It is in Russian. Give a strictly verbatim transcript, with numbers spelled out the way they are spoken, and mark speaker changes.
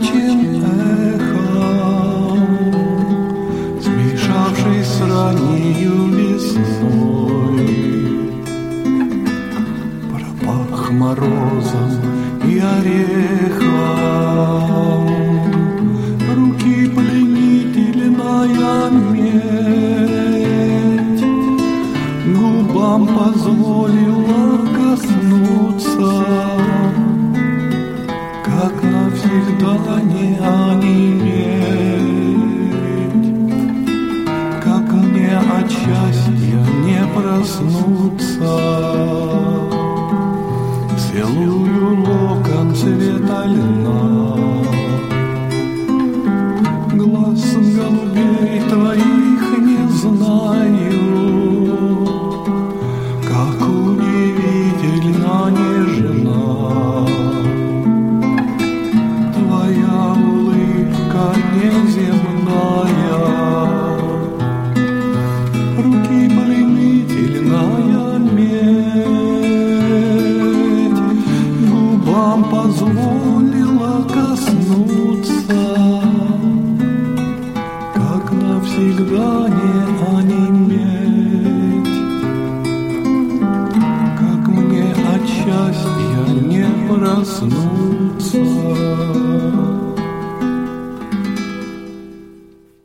Speaker 1: одиночим эхом, смешавшись с раннею весной, пропах морозом и орехом. Руки пленительная медь губам позволила коснуться, как навсегда не онеметь, как мне от счастья не проснуться. Целую локон цвета льна, глаз голубей твоих не знаю, как удивительно нежна твоя улыбка неземная. Руки пленительная медь губам позволила коснуться, как навсегда не